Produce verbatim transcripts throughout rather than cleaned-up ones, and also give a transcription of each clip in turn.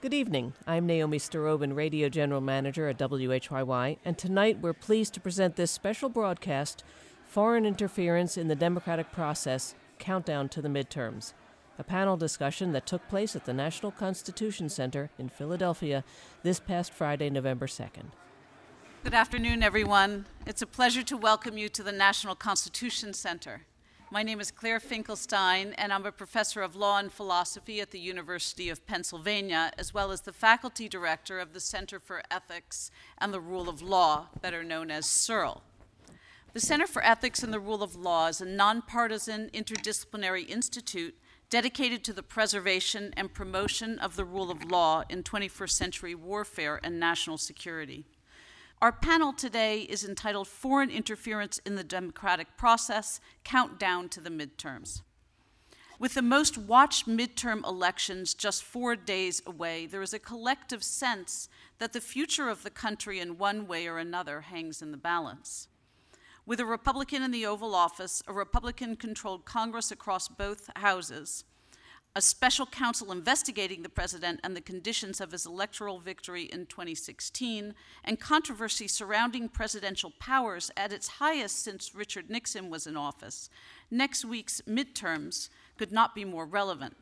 Good evening. I'm Naomi Starobin, Radio General Manager at W H Y Y, and tonight we're pleased to present this special broadcast, Foreign Interference in the Democratic Process, Countdown to the Midterms, a panel discussion that took place at the National Constitution Center in Philadelphia this past Friday, November second. Good afternoon, everyone. It's a pleasure to welcome you to the National Constitution Center. My name is Claire Finkelstein, and I'm a professor of law and philosophy at the University of Pennsylvania, as well as the faculty director of the Center for Ethics and the Rule of Law, better known as CERL. The Center for Ethics and the Rule of Law is a nonpartisan interdisciplinary institute dedicated to the preservation and promotion of the rule of law in twenty-first century warfare and national security. Our panel today is entitled Foreign Interference in the Democratic Process, Countdown to the Midterms. With the most watched midterm elections just four days away, there is a collective sense that the future of the country in one way or another hangs in the balance. With a Republican in the Oval Office, a Republican-controlled Congress across both houses, a special counsel investigating the president and the conditions of his electoral victory in twenty sixteen, and controversy surrounding presidential powers at its highest since Richard Nixon was in office, next week's midterms could not be more relevant.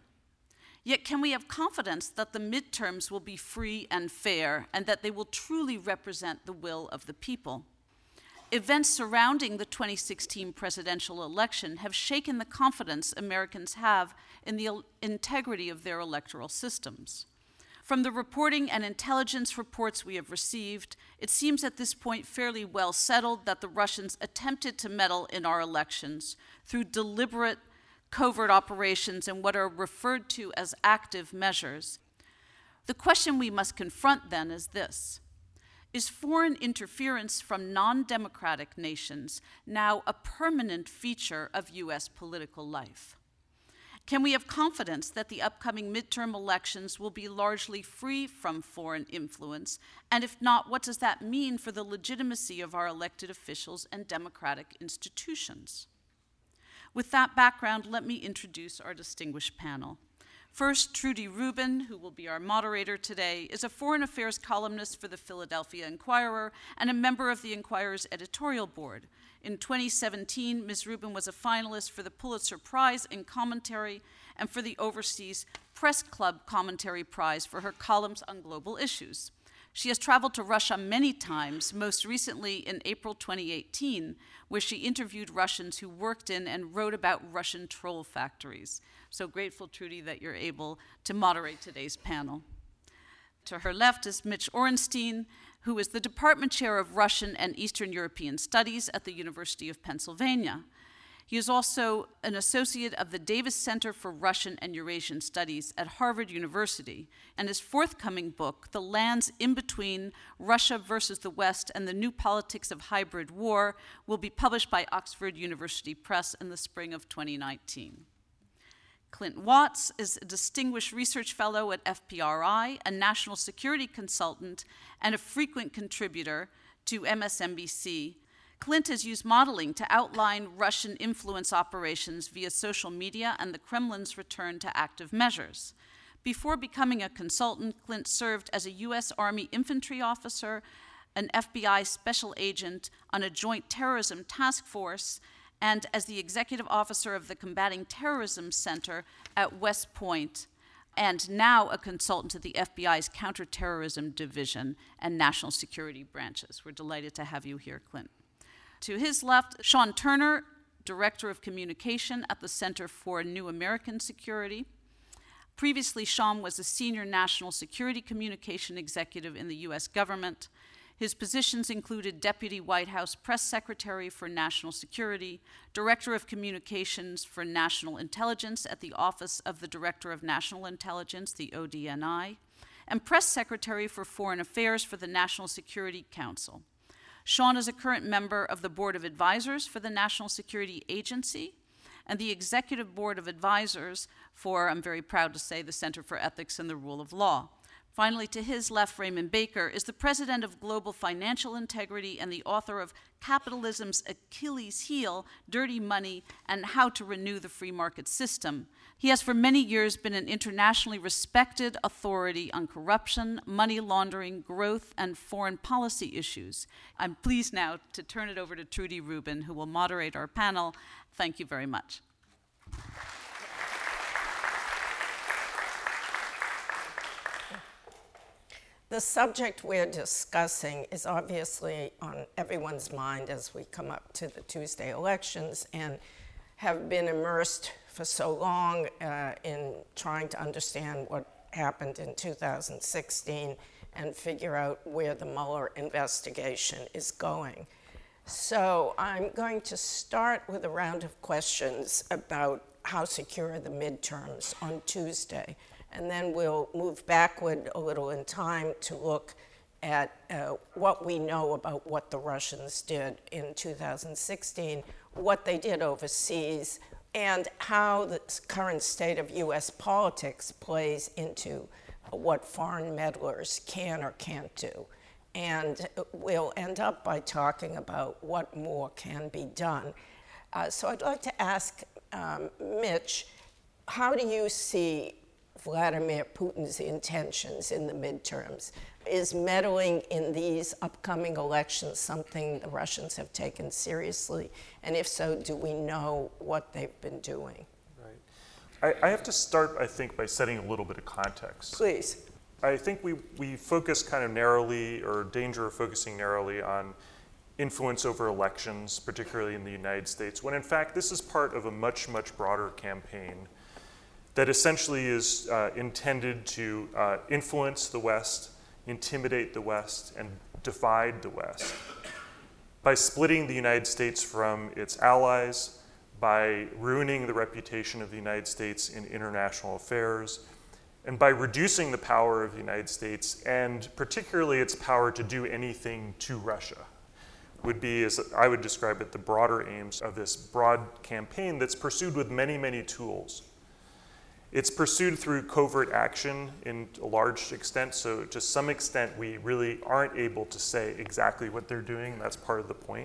Yet can we have confidence that the midterms will be free and fair, and that they will truly represent the will of the people? Events surrounding the twenty sixteen presidential election have shaken the confidence Americans have in the integrity of their electoral systems. From the reporting and intelligence reports we have received, it seems at this point fairly well settled that the Russians attempted to meddle in our elections through deliberate covert operations and what are referred to as active measures. The question we must confront then is this: is foreign interference from non-democratic nations now a permanent feature of U S political life? Can we have confidence that the upcoming midterm elections will be largely free from foreign influence? And if not, what does that mean for the legitimacy of our elected officials and democratic institutions? With that background, let me introduce our distinguished panel. First, Trudy Rubin, who will be our moderator today, is a foreign affairs columnist for the Philadelphia Inquirer and a member of the Inquirer's editorial board. In twenty seventeen, Miz Rubin was a finalist for the Pulitzer Prize in Commentary and for the Overseas Press Club Commentary Prize for her columns on global issues. She has traveled to Russia many times, most recently in April twenty eighteen, where she interviewed Russians who worked in and wrote about Russian troll factories. So grateful, Trudy, that you're able to moderate today's panel. To her left is Mitch Orenstein, who is the Department Chair of Russian and Eastern European Studies at the University of Pennsylvania. He is also an associate of the Davis Center for Russian and Eurasian Studies at Harvard University, and his forthcoming book, The Lands in Between Russia versus the West and the New Politics of Hybrid War, will be published by Oxford University Press in the spring of twenty nineteen. Clint Watts is a distinguished research fellow at F P R I, a national security consultant, and a frequent contributor to M S N B C. Clint has used modeling to outline Russian influence operations via social media and the Kremlin's return to active measures. Before becoming a consultant, Clint served as a U S Army infantry officer, an F B I special agent on a joint terrorism task force, and as the executive officer of the Combating Terrorism Center at West Point, and now a consultant to the F B I's Counterterrorism Division and National Security branches. We're delighted to have you here, Clint. To his left, Sean Turner, Director of Communication at the Center for New American Security. Previously, Sean was a senior national security communication executive in the U S government. His positions included Deputy White House Press Secretary for National Security, Director of Communications for National Intelligence at the Office of the Director of National Intelligence, the O D N I, and Press Secretary for Foreign Affairs for the National Security Council. Sean is a current member of the Board of Advisors for the National Security Agency and the Executive Board of Advisors for, I'm very proud to say, the Center for Ethics and the Rule of Law. Finally, to his left, Raymond Baker is the president of Global Financial Integrity and the author of Capitalism's Achilles Heel, Dirty Money, and How to Renew the Free Market System. He has for many years been an internationally respected authority on corruption, money laundering, growth, and foreign policy issues. I'm pleased now to turn it over to Trudy Rubin, who will moderate our panel. Thank you very much. The subject we're discussing is obviously on everyone's mind as we come up to the Tuesday elections and have been immersed for so long uh, in trying to understand what happened in two thousand sixteen and figure out where the Mueller investigation is going. So I'm going to start with a round of questions about how secure are the midterms on Tuesday. And then we'll move backward a little in time to look at uh, what we know about what the Russians did in two thousand sixteen, what they did overseas, and how the current state of U S politics plays into what foreign meddlers can or can't do. And we'll end up by talking about what more can be done. Uh, so I'd like to ask um, Mitch, how do you see Vladimir Putin's intentions in the midterms? Is meddling in these upcoming elections something the Russians have taken seriously? And if so, do we know what they've been doing? Right. I, I have to start, I think, by setting a little bit of context. Please. I think we, we focus kind of narrowly, or danger of focusing narrowly on influence over elections, particularly in the United States, when in fact this is part of a much, much broader campaign that essentially is uh, intended to uh, influence the West, intimidate the West, and divide the West by splitting the United States from its allies, by ruining the reputation of the United States in international affairs, and by reducing the power of the United States, and particularly its power to do anything to Russia, would be, as I would describe it, the broader aims of this broad campaign that's pursued with many, many tools. It's pursued through covert action in a large extent, so to some extent we really aren't able to say exactly what they're doing. That's part of the point.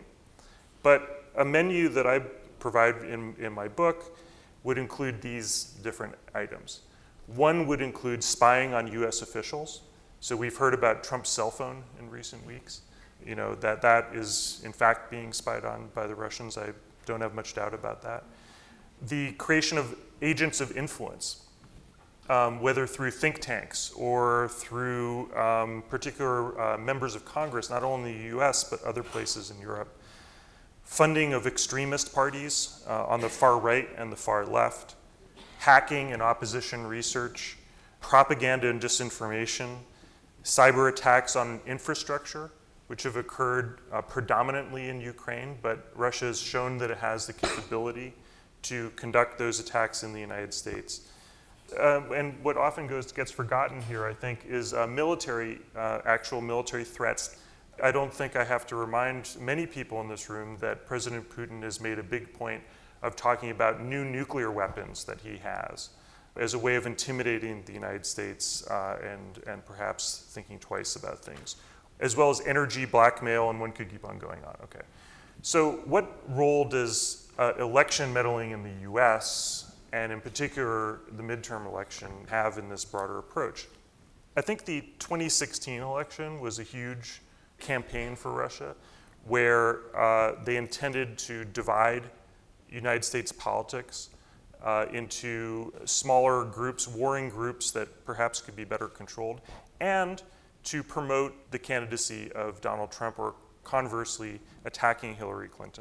But a menu that I provide in, in my book would include these different items. One would include spying on U S officials. So we've heard about Trump's cell phone in recent weeks. You know, that that is in fact being spied on by the Russians. I don't have much doubt about that. The creation of agents of influence, um, whether through think tanks or through um, particular uh, members of Congress, not only in the U S, but other places in Europe. Funding of extremist parties uh, on the far right and the far left, hacking and opposition research, propaganda and disinformation, cyber attacks on infrastructure, which have occurred uh, predominantly in Ukraine, but Russia has shown that it has the capability to conduct those attacks in the United States. Uh, and what often goes gets forgotten here, I think, is uh, military, uh, actual military threats. I don't think I have to remind many people in this room that President Putin has made a big point of talking about new nuclear weapons that he has as a way of intimidating the United States uh, and, and perhaps thinking twice about things, as well as energy blackmail, and one could keep on going on. Okay. So what role does Uh, election meddling in the U S, and in particular the midterm election, have in this broader approach? I think the twenty sixteen election was a huge campaign for Russia, where uh, they intended to divide United States politics uh, into smaller groups, warring groups that perhaps could be better controlled, and to promote the candidacy of Donald Trump, or conversely, attacking Hillary Clinton.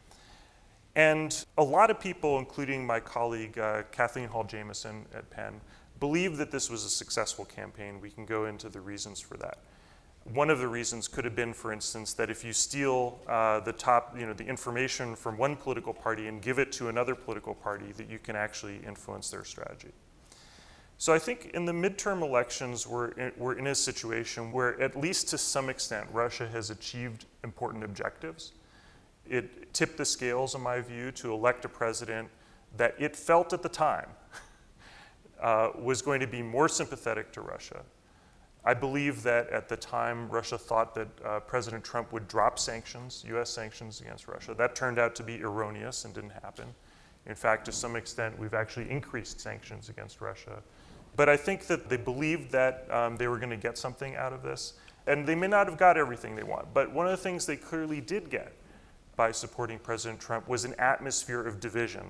And a lot of people, including my colleague uh, Kathleen Hall Jamieson at Penn, believe that this was a successful campaign. We can go into the reasons for that. One of the reasons could have been, for instance, that if you steal uh, the top, you know, the information from one political party and give it to another political party, that you can actually influence their strategy. So I think in the midterm elections, we're in, we're in a situation where, at least to some extent, Russia has achieved important objectives. It tipped the scales, in my view, to elect a president that it felt at the time uh, was going to be more sympathetic to Russia I believe that at the time, Russia thought that uh, President Trump would drop sanctions, U S sanctions against Russia. That turned out to be erroneous and didn't happen. In fact, to some extent, we've actually increased sanctions against Russia. But I think that they believed that um, they were going to get something out of this. And they may not have got everything they want. But one of the things they clearly did get by supporting President Trump was an atmosphere of division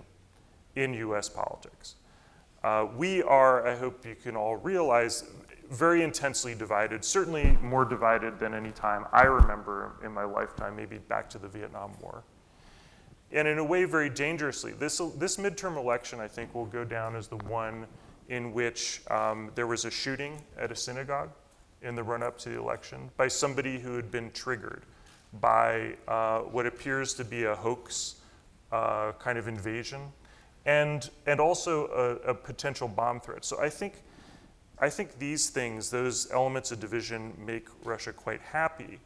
in U S politics. Uh, we are, I hope you can all realize, very intensely divided, certainly more divided than any time I remember in my lifetime, maybe back to the Vietnam War. And in a way, very dangerously. This, this midterm election, I think, will go down as the one in which um, there was a shooting at a synagogue in the run-up to the election by somebody who had been triggered by uh, what appears to be a hoax uh, kind of invasion, and, and also a, a potential bomb threat. So I think I think these things, those elements of division, make Russia quite happy,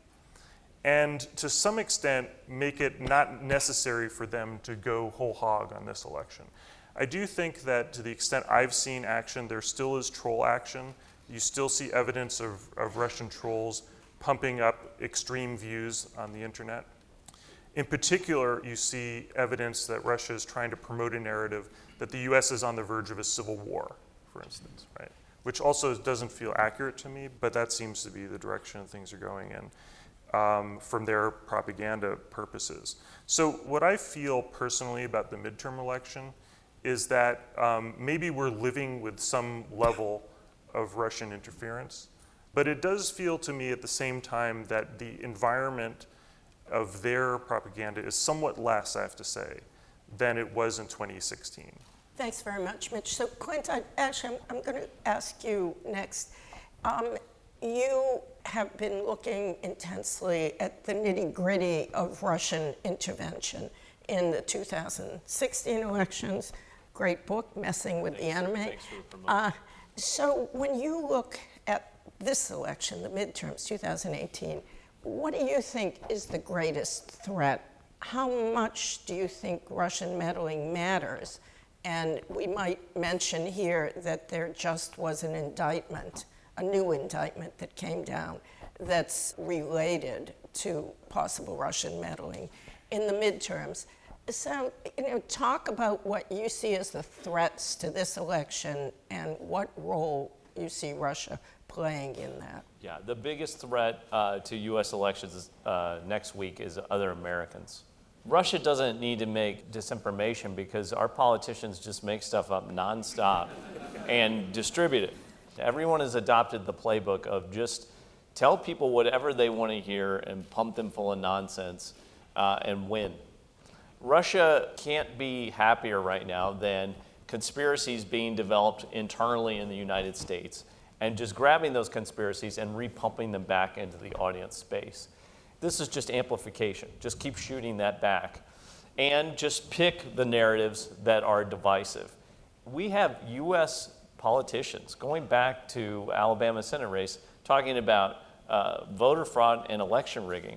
and to some extent make it not necessary for them to go whole hog on this election. I do think that to the extent I've seen action, there still is troll action. You still see evidence of, of Russian trolls pumping up extreme views on the internet. In particular, you see evidence that Russia is trying to promote a narrative that the U S is on the verge of a civil war, for instance, right? Which also doesn't feel accurate to me, but that seems to be the direction things are going in um, from their propaganda purposes. So what I feel personally about the midterm election is that um, maybe we're living with some level of Russian interference, but it does feel to me at the same time that the environment of their propaganda is somewhat less, I have to say, than it was in twenty sixteen. Thanks very much, Mitch. So, Clint, I, actually, I'm, I'm going to ask you next. Um, you have been looking intensely at the nitty-gritty of Russian intervention in the two thousand sixteen elections. Great book, Messing with Thanks, the Enemy. Thanks for promoting. Uh, so, when you look at this election, the midterms, two thousand eighteen, what do you think is the greatest threat? How much do you think Russian meddling matters? And we might mention here that there just was an indictment, a new indictment that came down that's related to possible Russian meddling in the midterms. So, you know, talk about what you see as the threats to this election and what role you see Russia playing in that. Yeah, the biggest threat uh, to U S elections uh, next week is other Americans. Russia doesn't need to make disinformation because our politicians just make stuff up nonstop and distribute it. Everyone has adopted the playbook of just tell people whatever they want to hear and pump them full of nonsense uh, and win. Russia can't be happier right now than conspiracies being developed internally in the United States and just grabbing those conspiracies and repumping them back into the audience space. This is just amplification. Just keep shooting that back. And just pick the narratives that are divisive. We have U S politicians, going back to Alabama Senate race, talking about uh, voter fraud and election rigging.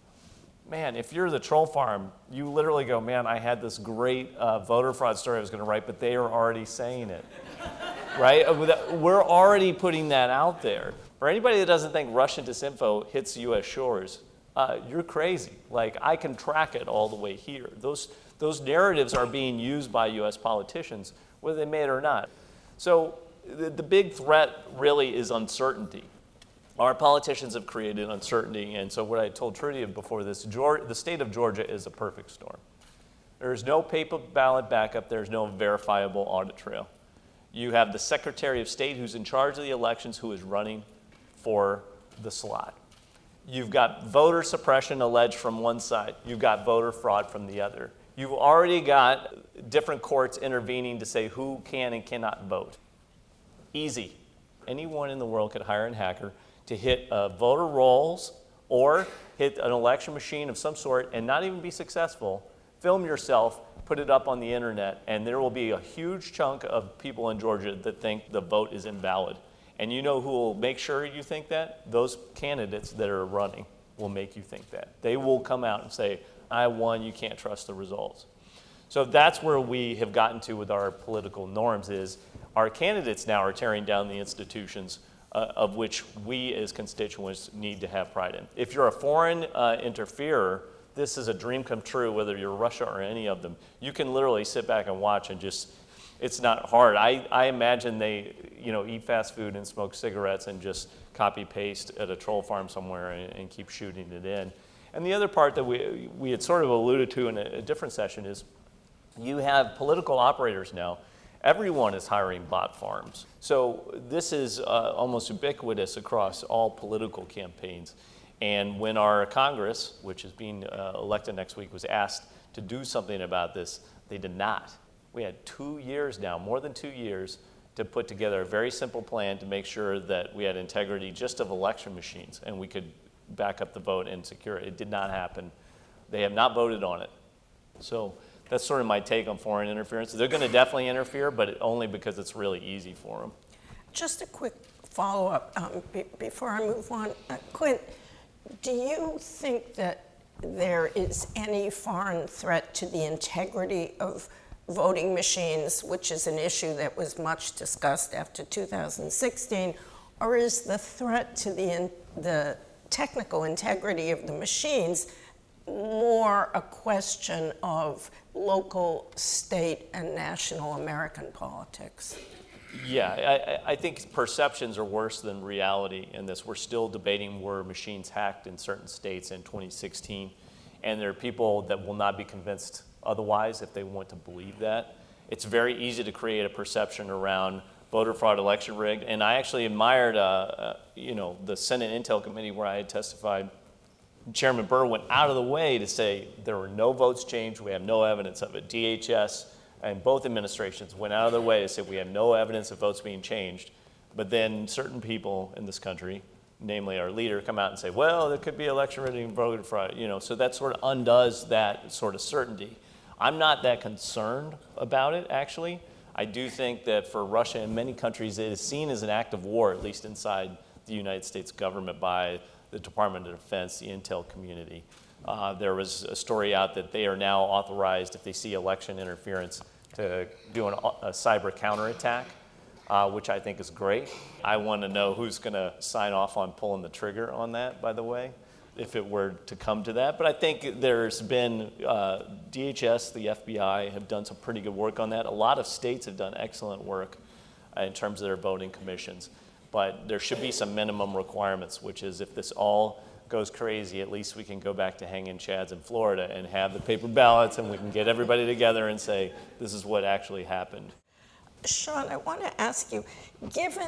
Man, if you're the troll farm, you literally go, man, I had this great uh, voter fraud story I was going to write, but they are already saying it. Right? We're already putting that out there. For anybody that doesn't think Russian disinfo hits U S shores, Uh, you're crazy. Like, I can track it all the way here. Those, those narratives are being used by U S politicians, whether they may it or not. So the, the big threat really is uncertainty. Our politicians have created uncertainty, and so what I told Trudy before this, Georgia, the state of Georgia is a perfect storm. There's no paper ballot backup. There's no verifiable audit trail. You have the Secretary of State who's in charge of the elections who is running for the slot. You've got voter suppression alleged from one side. You've got voter fraud from the other. You've already got different courts intervening to say who can and cannot vote. Easy. Anyone in the world could hire a hacker to hit uh, voter rolls or hit an election machine of some sort and not even be successful. Film yourself, put it up on the internet, and there will be a huge chunk of people in Georgia that think the vote is invalid. And you know who will make sure you think that? Those candidates that are running will make you think that. They will come out and say, I won, you can't trust the results. So that's where we have gotten to with our political norms is our candidates now are tearing down the institutions uh, of which we as constituents need to have pride in. If you're a foreign uh, interferer, this is a dream come true, whether you're Russia or any of them. You can literally sit back and watch and just, it's not hard. I, I imagine they, you know, eat fast food and smoke cigarettes and just copy paste at a troll farm somewhere and, and keep shooting it in. And the other part that we, we had sort of alluded to in a, a different session is you have political operators now. Everyone is hiring bot farms. So this is uh, almost ubiquitous across all political campaigns. And when our Congress, which is being uh, elected next week, was asked to do something about this, they did not. We had two years now, more than two years, to put together a very simple plan to make sure that we had integrity just of election machines and we could back up the vote and secure it. It did not happen. They have not voted on it. So that's sort of my take on foreign interference. They're going to definitely interfere, but only because it's really easy for them. Just a quick follow-up um, be- before I move on. Uh, Clint, do you think that there is any foreign threat to the integrity of voting machines, which is an issue that was much discussed after two thousand sixteen, or is the threat to the, in, the technical integrity of the machines more a question of local, state, and national American politics? Yeah, I, I think perceptions are worse than reality in this. We're still debating were machines hacked in certain states in twenty sixteen, and there are people that will not be convinced otherwise if they want to believe that. It's very easy to create a perception around voter fraud, election rigged, and I actually admired, uh, uh, you know, the Senate Intel Committee where I had testified. Chairman Burr went out of the way to say there were no votes changed, we have no evidence of it. D H S and both administrations went out of their way to say we have no evidence of votes being changed, but then certain people in this country, namely our leader, come out and say, well, there could be election rigging and voter fraud, you know, so that sort of undoes that sort of certainty. I'm not that concerned about it, actually. I do think that for Russia and many countries, it is seen as an act of war, at least inside the United States government by the Department of Defense, the intel community. Uh, there was a story out that they are now authorized, if they see election interference, to do an, a cyber counterattack, uh, which I think is great. I want to know who's going to sign off on pulling the trigger on that, by the way, if it were to come to that. But I think there's been, uh, D H S, the F B I have done some pretty good work on that. A lot of states have done excellent work uh, in terms of their voting commissions. But there should be some minimum requirements, which is if this all goes crazy, at least we can go back to hanging chads in Florida and have the paper ballots and we can get everybody together and say, this is what actually happened. Sean, I want to ask you, given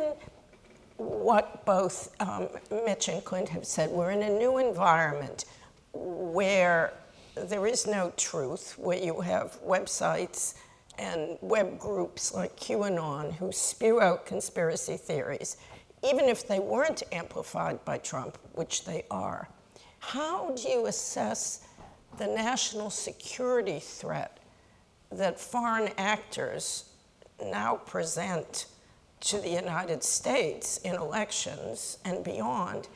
what both um, Mitch and Clint have said, we're in a new environment where there is no truth, where you have websites and web groups like QAnon who spew out conspiracy theories, even if they weren't amplified by Trump, which they are. How do you assess the national security threat that foreign actors now present to the United States in elections and beyond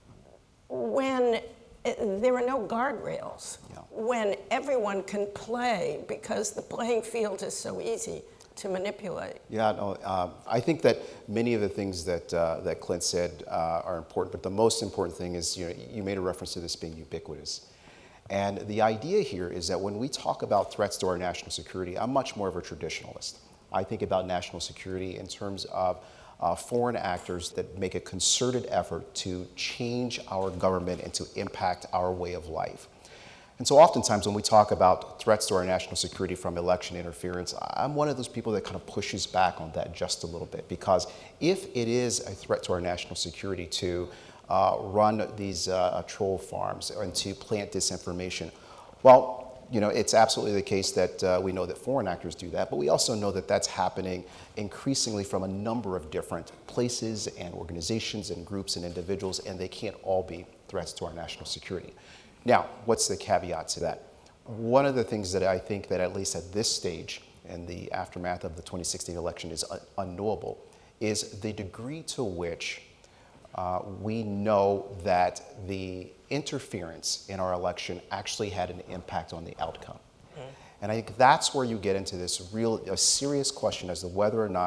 when there are no guardrails, yeah. when everyone can play because the playing field is so easy to manipulate? Yeah, no, uh, I think that many of the things that uh, that Clint said uh, are important, but the most important thing is, you know, you made a reference to this being ubiquitous. And the idea here is that when we talk about threats to our national security, I'm much more of a traditionalist. I think about national security in terms of uh, foreign actors that make a concerted effort to change our government and to impact our way of life. And so oftentimes when we talk about threats to our national security from election interference, I'm one of those people that kind of pushes back on that just a little bit, because if it is a threat to our national security to uh, run these uh, troll farms and to plant disinformation, well, you know, it's absolutely the case that uh, we know that foreign actors do that, but we also know that that's happening increasingly from a number of different places and organizations and groups and individuals, and they can't all be threats to our national security. Now, what's the caveat to that? One of the things that I think that at least at this stage in the aftermath of the twenty sixteen election is un- unknowable is the degree to which uh, we know that the interference in our election actually had an impact on the outcome. Mm-hmm. And I think that's where you get into this real, a serious question as to whether or not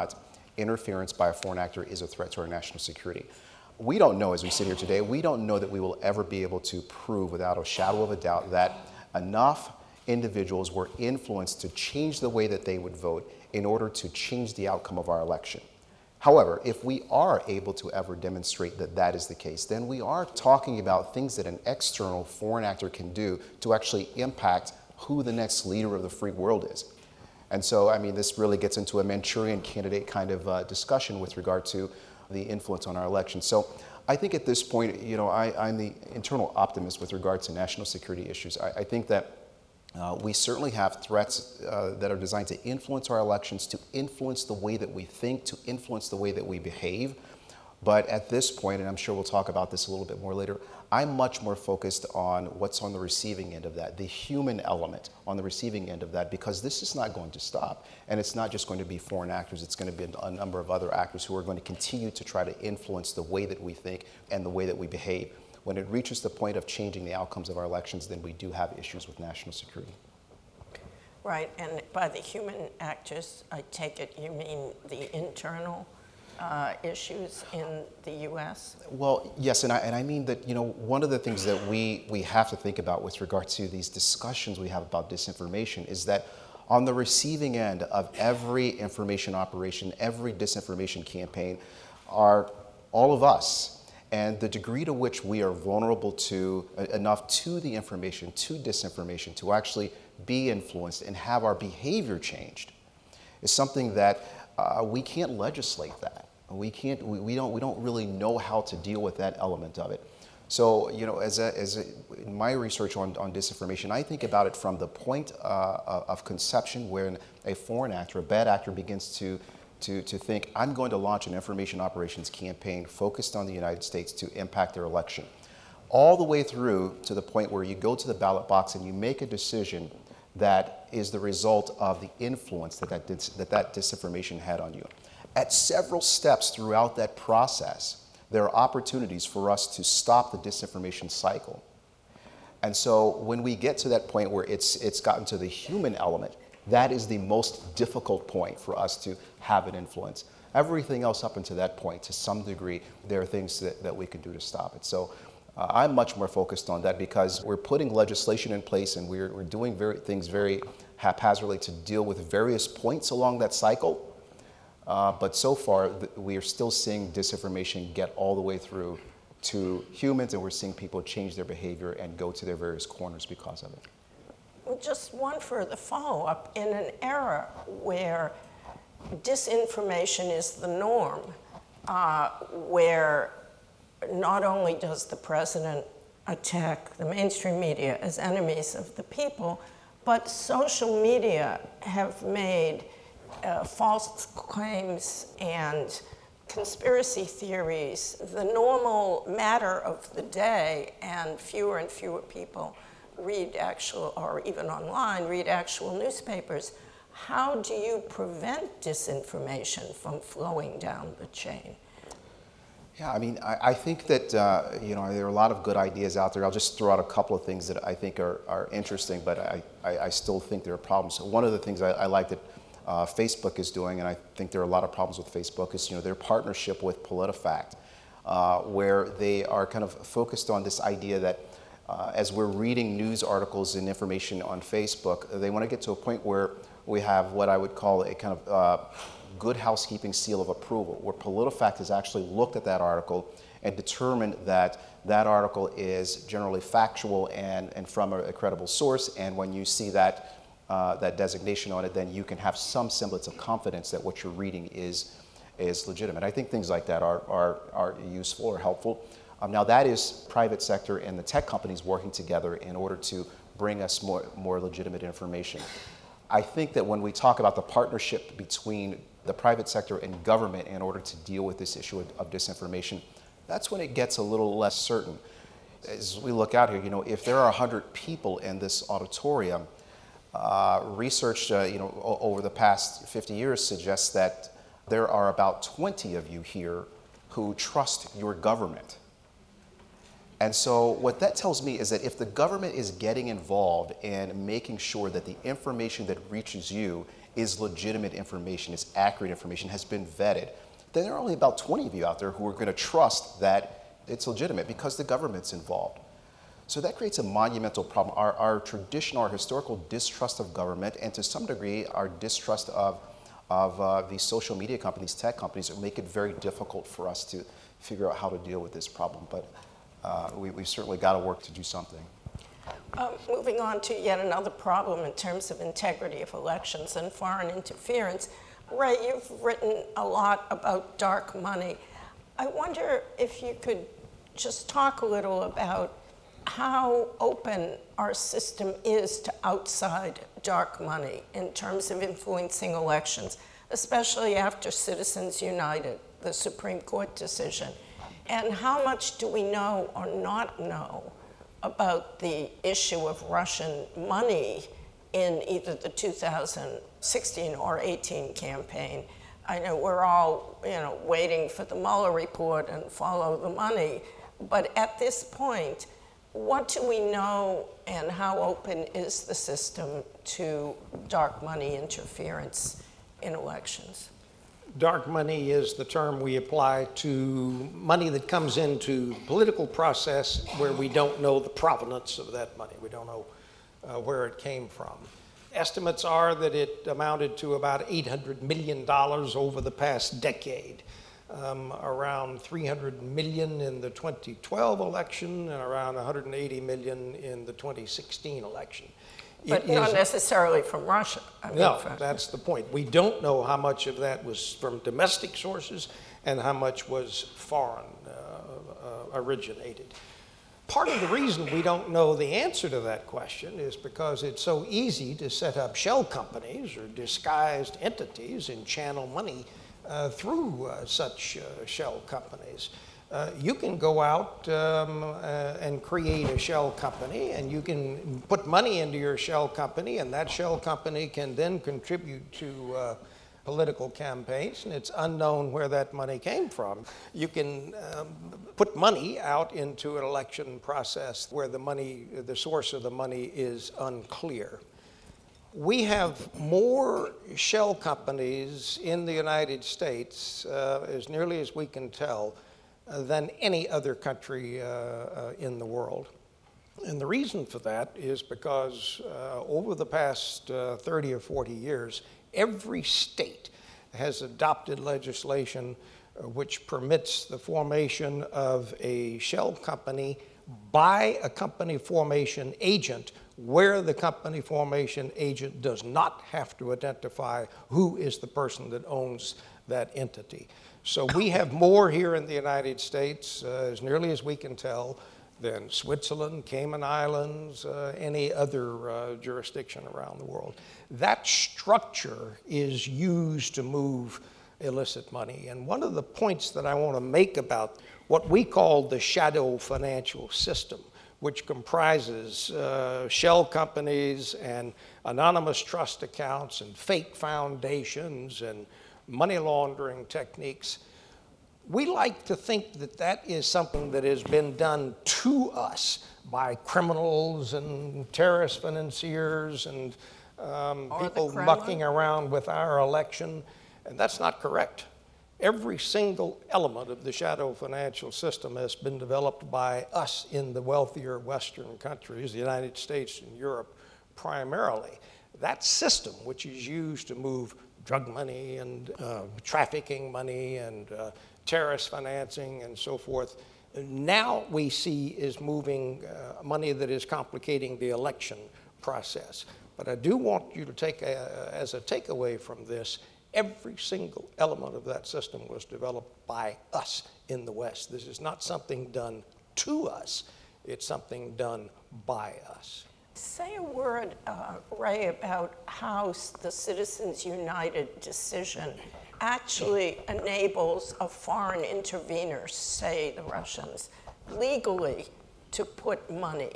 interference by a foreign actor is a threat to our national security. We don't know, as we sit here today, we don't know that we will ever be able to prove without a shadow of a doubt that enough individuals were influenced to change the way that they would vote in order to change the outcome of our election. However, if we are able to ever demonstrate that that is the case, then we are talking about things that an external foreign actor can do to actually impact who the next leader of the free world is. And so, I mean, this really gets into a Manchurian candidate kind of uh, discussion with regard to the influence on our election. So I think at this point, you know, I, I'm the internal optimist with regard to national security issues. I, I think that uh, we certainly have threats uh, that are designed to influence our elections, to influence the way that we think, to influence the way that we behave. But at this point, and I'm sure we'll talk about this a little bit more later, I'm much more focused on what's on the receiving end of that, the human element on the receiving end of that, because this is not going to stop. And it's not just going to be foreign actors, it's going to be a number of other actors who are going to continue to try to influence the way that we think and the way that we behave. When it reaches the point of changing the outcomes of our elections, then we do have issues with national security. Right, and by the human actors, I take it you mean the internal Uh, issues in the U S? Well, yes, and I, and I mean that, you know, one of the things that we, we have to think about with regard to these discussions we have about disinformation is that on the receiving end of every information operation, every disinformation campaign, are all of us. And the degree to which we are vulnerable to uh, enough to the information, to disinformation, to actually be influenced and have our behavior changed is something that uh, we can't legislate that. We can't. We, we don't. We don't really know how to deal with that element of it. So, you know, as a, as a, in my research on, on disinformation, I think about it from the point uh, of conception, when a foreign actor, a bad actor, begins to to to think, I'm going to launch an information operations campaign focused on the United States to impact their election, all the way through to the point where you go to the ballot box and you make a decision that is the result of the influence that that, dis, that, that disinformation had on you. At several steps throughout that process, there are opportunities for us to stop the disinformation cycle. And so when we get to that point where it's, it's gotten to the human element, that is the most difficult point for us to have an influence. Everything else up until that point, to some degree, there are things that, that we can do to stop it. So uh, I'm much more focused on that because we're putting legislation in place and we're, we're doing very, things very haphazardly to deal with various points along that cycle. Uh, but so far, th- we are still seeing disinformation get all the way through to humans, and we're seeing people change their behavior and go to their various corners because of it. Well, just one further follow-up. In an era where disinformation is the norm, uh, where not only does the president attack the mainstream media as enemies of the people, but social media have made Uh, false claims and conspiracy theories the normal matter of the day, and fewer and fewer people read actual, or even online, read actual newspapers. How do you prevent disinformation from flowing down the chain? Yeah, I mean, I, I think that, uh, you know, there are a lot of good ideas out there. I'll just throw out a couple of things that I think are, are interesting, but I, I, I still think there are problems. So one of the things I, I like that Uh, Facebook is doing, and I think there are a lot of problems with Facebook, is, you know, their partnership with PolitiFact, uh, where they are kind of focused on this idea that uh, as we're reading news articles and information on Facebook, they want to get to a point where we have what I would call a kind of uh, good housekeeping seal of approval, where PolitiFact has actually looked at that article and determined that that article is generally factual and, and from a, a credible source, and when you see that Uh, that designation on it, then you can have some semblance of confidence that what you're reading is is legitimate. I think things like that are are, are useful or helpful. Um, now that is private sector and the tech companies working together in order to bring us more more legitimate information. I think that when we talk about the partnership between the private sector and government in order to deal with this issue of, of disinformation, that's when it gets a little less certain. As we look out here, you know, if there are one hundred people in this auditorium, Uh, research, uh, you know, o- over the past fifty years suggests that there are about twenty of you here who trust your government. And so what that tells me is that if the government is getting involved in making sure that the information that reaches you is legitimate information, is accurate information, has been vetted, then there are only about twenty of you out there who are going to trust that it's legitimate because the government's involved. So that creates a monumental problem. Our, our traditional, our historical distrust of government, and to some degree, our distrust of, of uh, these social media companies, tech companies, will make it very difficult for us to figure out how to deal with this problem. But uh, we, we've certainly got to work to do something. Uh, moving on to yet another problem in terms of integrity of elections and foreign interference. Ray, you've written a lot about dark money. I wonder if you could just talk a little about how open our system is to outside dark money in terms of influencing elections, especially after Citizens United, the Supreme Court decision. And how much do we know or not know about the issue of Russian money in either the two thousand sixteen or eighteen campaign? I know we're all, you know, waiting for the Mueller report and follow the money, but at this point, what do we know and how open is the system to dark money interference in elections? Dark money is the term we apply to money that comes into the political process where we don't know the provenance of that money. We don't know uh, where it came from. Estimates are that it amounted to about eight hundred million dollars over the past decade. Um, around three hundred million dollars in the twenty twelve election and around one hundred eighty million dollars in the twenty sixteen election. But It not is, necessarily from Russia. I mean, no, from, that's the point. We don't know how much of that was from domestic sources and how much was foreign uh, uh, originated. Part of the reason we don't know the answer to that question is because it's so easy to set up shell companies or disguised entities and channel money Uh, through uh, such uh, shell companies. Uh, you can go out um, uh, and create a shell company, and you can put money into your shell company, and that shell company can then contribute to uh, political campaigns, and it's unknown where that money came from. You can um, put money out into an election process where the money, the source of the money is unclear. We have more shell companies in the United States, uh, as nearly as we can tell, uh, than any other country uh, uh, in the world. And the reason for that is because uh, over the past uh, thirty or forty years, every state has adopted legislation uh, which permits the formation of a shell company by a company formation agent, where the company formation agent does not have to identify who is the person that owns that entity. So we have more here in the United States, uh, as nearly as we can tell, than Switzerland, Cayman Islands, uh, any other uh, jurisdiction around the world. That structure is used to move illicit money. And one of the points that I want to make about what we call the shadow financial system, which comprises uh, shell companies and anonymous trust accounts and fake foundations and money laundering techniques. We like to think that that is something that has been done to us by criminals and terrorist financiers and um, people mucking around with our election, and that's not correct. Every single element of the shadow financial system has been developed by us in the wealthier Western countries, the United States and Europe primarily. That system, which is used to move drug money and uh, trafficking money and uh, terrorist financing and so forth, now we see is moving uh, money that is complicating the election process. But I do want you to take a, as a takeaway from this, every single element of that system was developed by us in the West. This is not something done to us, it's something done by us. Say a word, uh, Ray, about how the Citizens United decision actually enables a foreign intervener, say the Russians, legally to put money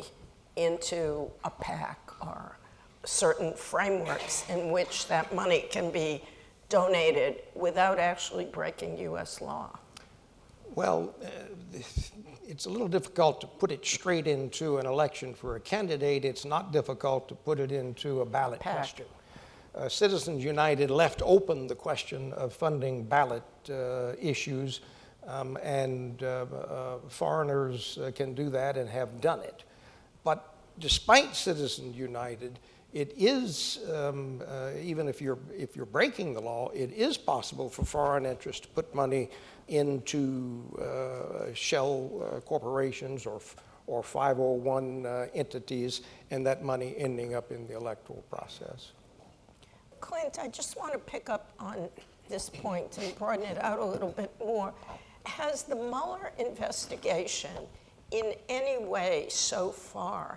into a PAC or certain frameworks in which that money can be donated without actually breaking U S law. Well, uh, it's a little difficult to put it straight into an election for a candidate. It's not difficult to put it into a ballot PAC. question. uh, Citizens United left open the question of funding ballot uh, issues, um, and uh, uh, foreigners uh, can do that and have done it. But despite Citizens United, it is, um, uh, even if you're, if you're breaking the law, it is possible for foreign interests to put money into uh, shell uh, corporations or, or five oh one uh, entities, and that money ending up in the electoral process. Clint, I just want to pick up on this point and broaden it out a little bit more. Has the Mueller investigation in any way so far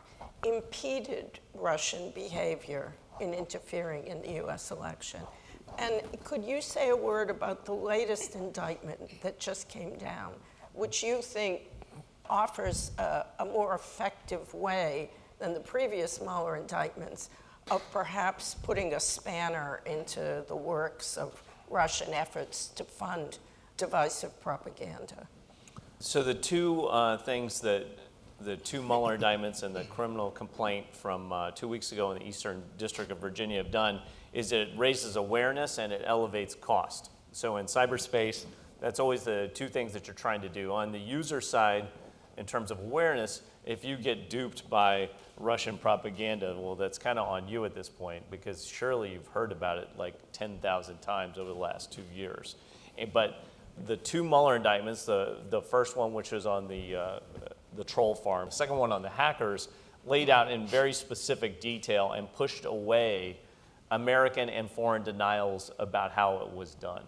impeded Russian behavior in interfering in the U S election? And could you say a word about the latest indictment that just came down, which you think offers a, a more effective way than the previous Mueller indictments of perhaps putting a spanner into the works of Russian efforts to fund divisive propaganda? So the two uh, things that the two Mueller indictments and the criminal complaint from uh, two weeks ago in the Eastern District of Virginia have done is that it raises awareness and it elevates cost. So in cyberspace, that's always the two things that you're trying to do. On the user side, in terms of awareness, if you get duped by Russian propaganda, well, that's kind of on you at this point, because surely you've heard about it like ten thousand times over the last two years. But the two Mueller indictments, the, the first one, which was on the, uh, the troll farm, the second one on the hackers, laid out in very specific detail and pushed away American and foreign denials about how it was done.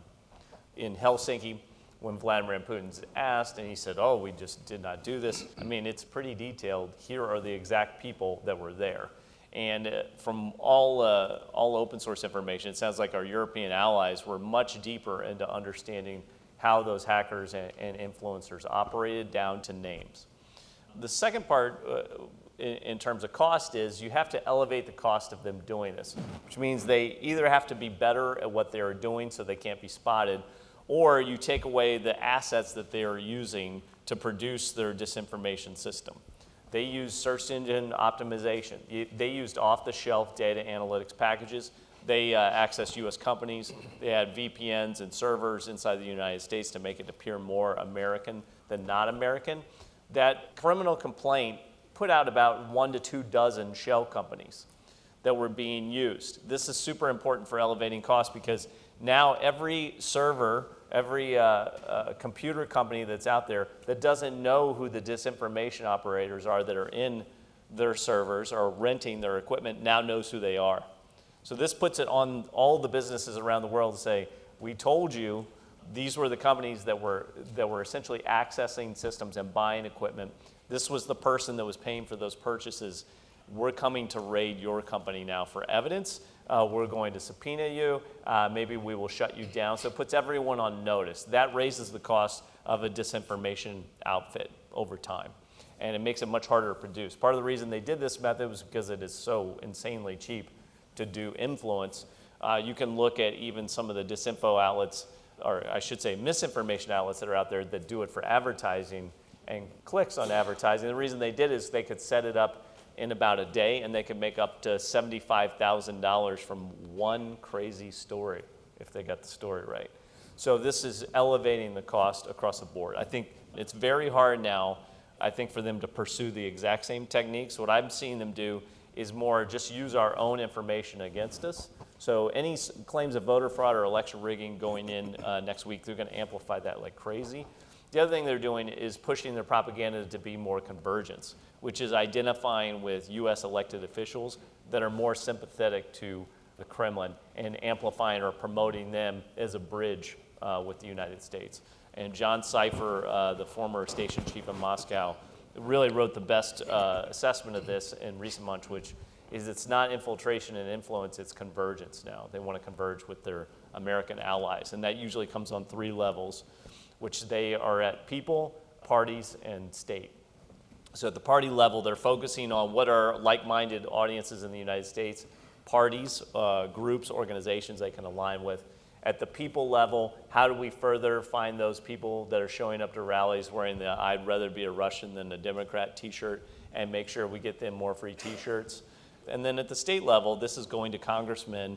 In Helsinki, when Vladimir Putin's asked, and he said, oh, we just did not do this. I mean, it's pretty detailed. Here are the exact people that were there. And uh, from all, uh, all open source information, it sounds like our European allies were much deeper into understanding how those hackers and, and influencers operated down to names. The second part, uh, in, in terms of cost, is you have to elevate the cost of them doing this, which means they either have to be better at what they are doing so they can't be spotted, or you take away the assets that they are using to produce their disinformation system. They use search engine optimization. They used off-the-shelf data analytics packages. They uh, access U S companies. They had V P Ns and servers inside the United States to make it appear more American than not American. That criminal complaint put out about one to two dozen shell companies that were being used. This is super important for elevating costs because now every server, every uh, uh, computer company that's out there that doesn't know who the disinformation operators are that are in their servers or renting their equipment now knows who they are. So this puts it on all the businesses around the world to say, we told you these were the companies that were, that were essentially accessing systems and buying equipment. This was the person that was paying for those purchases. We're coming to raid your company now for evidence. Uh, we're going to subpoena you. Uh, maybe we will shut you down. So it puts everyone on notice. That raises the cost of a disinformation outfit over time. And it makes it much harder to produce. Part of the reason they did this method was because it is so insanely cheap to do influence. Uh, you can look at even some of the disinfo outlets, or I should say misinformation outlets that are out there that do it for advertising and clicks on advertising. The reason they did is they could set it up in about a day and they could make up to seventy-five thousand dollars from one crazy story if they got the story right. So this is elevating the cost across the board. I think it's very hard now, I think, for them to pursue the exact same techniques. What I'm seeing them do is more just use our own information against us. So any claims of voter fraud or election rigging going in uh, next week, they're going to amplify that like crazy. The other thing they're doing is pushing their propaganda to be more convergence, which is identifying with U S elected officials that are more sympathetic to the Kremlin and amplifying or promoting them as a bridge uh, with the United States. And John Cipher, uh, the former station chief in Moscow, really wrote the best uh, assessment of this in recent months, which is it's not infiltration and influence, it's convergence now. They want to converge with their American allies, and that usually comes on three levels, which they are at people, parties, and state. So at the party level, they're focusing on what are like-minded audiences in the United States, parties, uh, groups, organizations they can align with. At the people level, how do we further find those people that are showing up to rallies wearing the I'd rather be a Russian than a Democrat t-shirt and make sure we get them more free t-shirts? And then at the state level, this is going to congressmen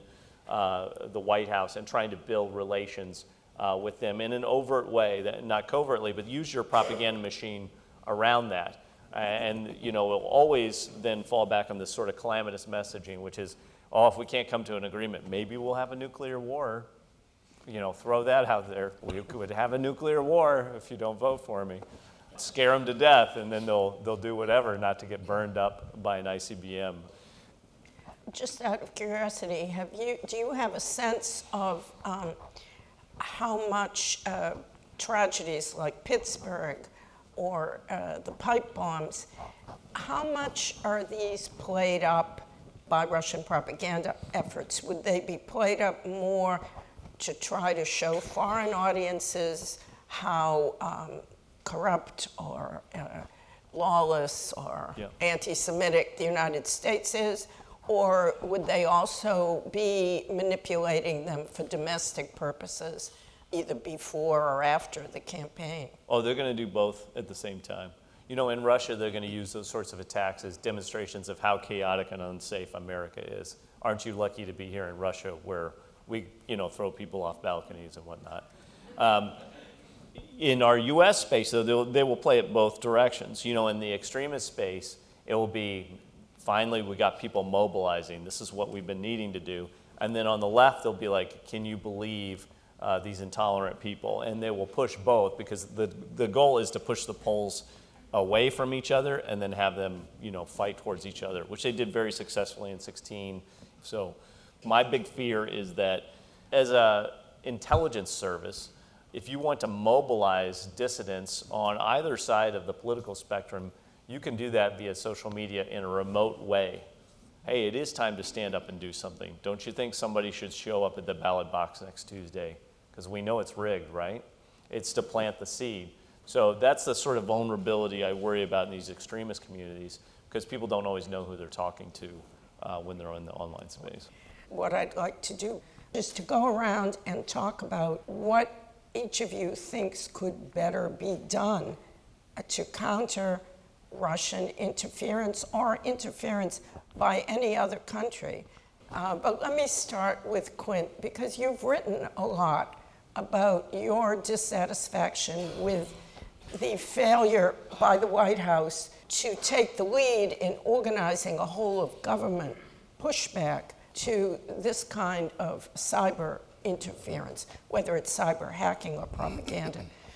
uh, the White House and trying to build relations uh, with them in an overt way, that, not covertly, but use your propaganda machine around that. And, you know, it'll always then fall back on this sort of calamitous messaging, which is, oh, if we can't come to an agreement, maybe we'll have a nuclear war. You know, throw that out there. We could have a nuclear war if you don't vote for me. Scare them to death, and then they'll they'll do whatever not to get burned up by an I C B M. Just out of curiosity, have you do you have a sense of um, how much uh, tragedies like Pittsburgh or uh, the pipe bombs, how much are these played up by Russian propaganda efforts? Would they be played up more to try to show foreign audiences how um, corrupt or uh, lawless or yeah. anti-Semitic the United States is? Or would they also be manipulating them for domestic purposes, either before or after the campaign? Oh, they're going to do both at the same time. You know, in Russia, they're going to use those sorts of attacks as demonstrations of how chaotic and unsafe America is. Aren't you lucky to be here in Russia, where we, you know, throw people off balconies and whatnot? Um, in our U S space, though, they'll, they will play it both directions. You know, in the extremist space, it will be, finally, we got people mobilizing. This is what we've been needing to do. And then on the left, they'll be like, can you believe uh, these intolerant people? And they will push both, because the, the goal is to push the polls away from each other and then have them, you know, fight towards each other, which they did very successfully in sixteen. So my big fear is that as an intelligence service, if you want to mobilize dissidents on either side of the political spectrum, you can do that via social media in a remote way. Hey, it is time to stand up and do something. Don't you think somebody should show up at the ballot box next Tuesday? Because we know it's rigged, right? It's to plant the seed. So that's the sort of vulnerability I worry about in these extremist communities, because people don't always know who they're talking to uh, when they're in the online space. What I'd like to do is to go around and talk about what each of you thinks could better be done to counter Russian interference or interference by any other country. Uh, but let me start with Quint, because you've written a lot about your dissatisfaction with the failure by the White House to take the lead in organizing a whole of government pushback to this kind of cyber interference, whether it's cyber hacking or propaganda.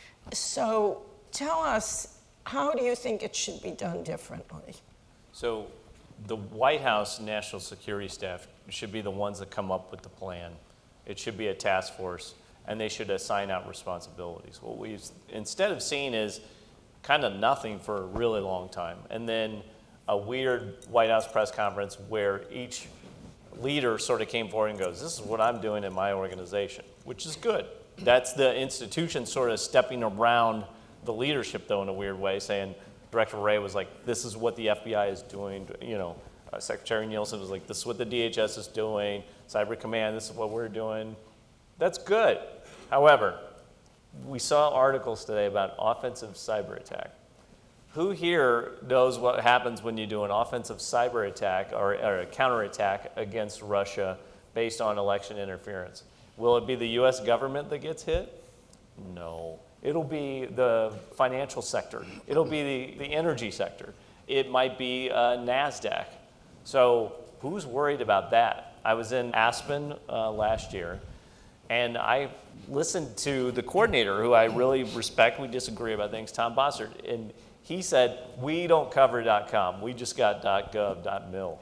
So tell us, how do you think it should be done differently? So the White House National Security Staff should be the ones that come up with the plan. It should be a task force, and they should assign out responsibilities. What we've instead of seen is kind of nothing for a really long time, and then a weird White House press conference where each leader sort of came forward and goes, this is what I'm doing in my organization, which is good. That's the institution sort of stepping around the leadership, though, in a weird way, saying, Director Wray was like, this is what the F B I is doing. You know, uh, Secretary Nielsen was like, this is what the D H S is doing. Cyber Command, this is what we're doing. That's good. However, we saw articles today about offensive cyber attack. Who here knows what happens when you do an offensive cyber attack or, or a counterattack against Russia based on election interference? Will it be the U S government that gets hit? No. It'll be the financial sector. It'll be the, the energy sector. It might be uh, NASDAQ. So who's worried about that? I was in Aspen uh, last year, and I listened to the coordinator, who I really respect. We disagree about things, Tom Bossert, and he said, we don't cover .com. We just got .gov, .mil.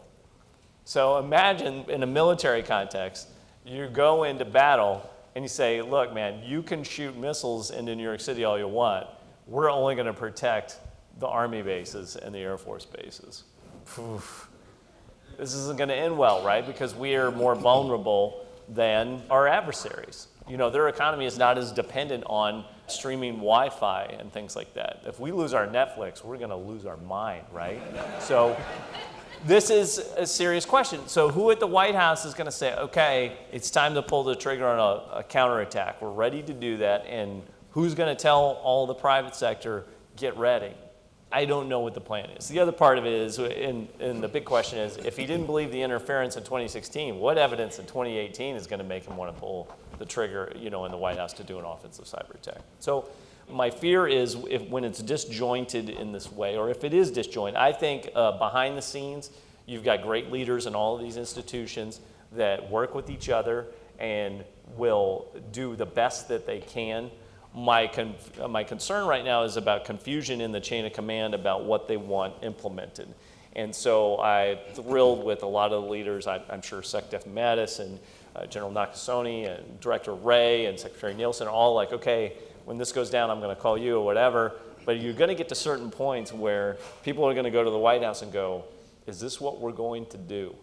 So imagine in a military context, you go into battle and you say, look, man, you can shoot missiles into New York City all you want. We're only going to protect the Army bases and the Air Force bases. Oof. This isn't going to end well, right? Because we are more vulnerable than our adversaries. You know, their economy is not as dependent on streaming Wi-Fi and things like that. If we lose our Netflix, we're going to lose our mind, right? So this is a serious question. So who at the White House is going to say, okay, it's time to pull the trigger on a, a counterattack. We're ready to do that. And who's going to tell all the private sector, get ready? I don't know what the plan is. The other part of it is, and, and the big question is, if he didn't believe the interference in twenty sixteen, what evidence in twenty eighteen is going to make him want to pull the trigger, you know, in the White House to do an offensive cyber attack? So my fear is if when it's disjointed in this way, or if it is disjointed, I think uh, behind the scenes, you've got great leaders in all of these institutions that work with each other and will do the best that they can. My, con- my concern right now is about confusion in the chain of command about what they want implemented. And so I'm thrilled with a lot of the leaders. I, I'm sure SecDef Mattis and uh, General Nakasone and Director Wray and Secretary Nielsen are all like, okay, when this goes down, I'm going to call you or whatever. But you're going to get to certain points where people are going to go to the White House and go, is this what we're going to do?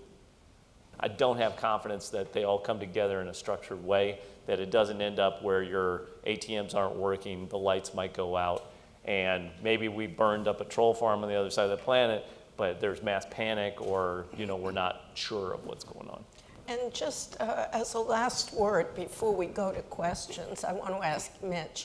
I don't have confidence that they all come together in a structured way, that it doesn't end up where your A T Ms aren't working, the lights might go out, and maybe we burned up a troll farm on the other side of the planet, but there's mass panic, or you know, we're not sure of what's going on. And just uh, as a last word before we go to questions, I want to ask Mitch,